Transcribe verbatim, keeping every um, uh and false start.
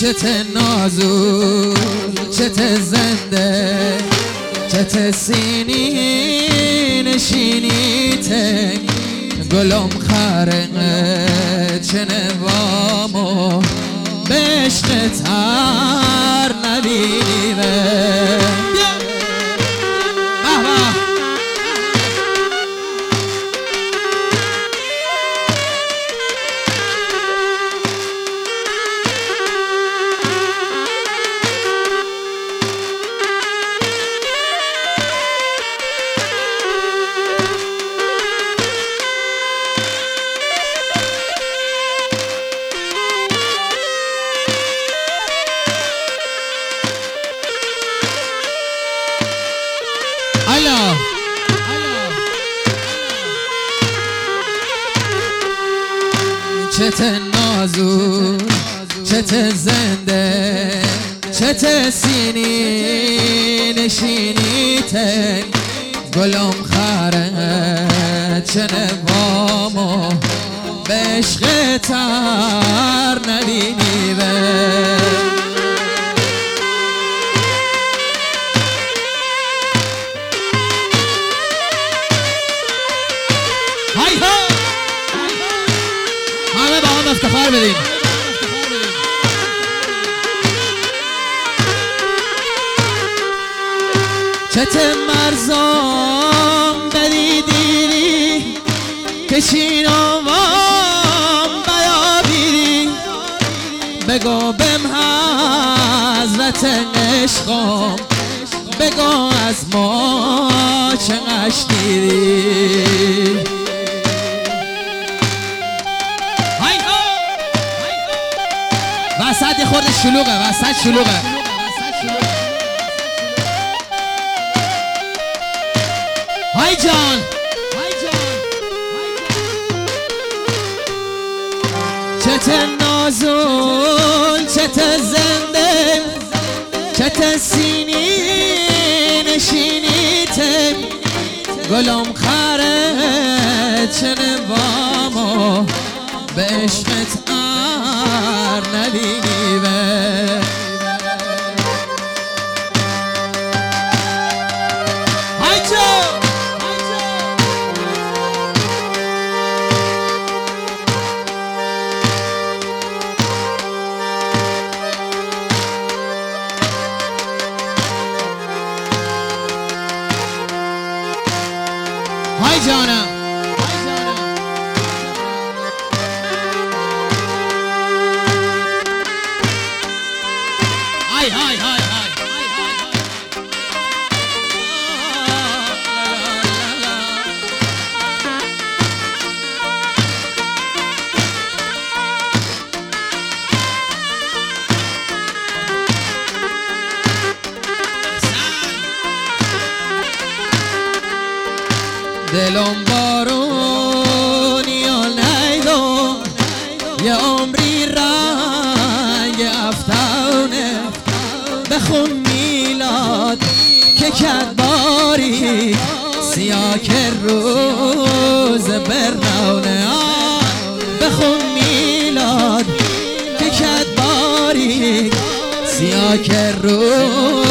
چت نازو چت زنده چت سینی نشینی تنگ گلم خرقه چه نوامو به عشق تر نبینیمه چت نازو چت زنده چت سینی نشینی تنگ گلم خره چه نوامو به عشق تر نبینی به های ها همه با هم افتخار بدیم. چت مرزام بدیدی کشین آوام بیابیدی بگو بم حضرت عشقم بگو از ما چه قشنیدی وسط یه خورده شلوغه وسط شلوغه های جان چت نازون چت زنده چت سینی نشینی تم گلم خره چه نوامو به عشقت ار نبینی به های جان های جانم های های های دلم بارونی و نیدم یه عمری رنگ افتونه بخون میلاد که کد باری سیاه که روز برنونه بخون میلاد که کد باری سیاه که روز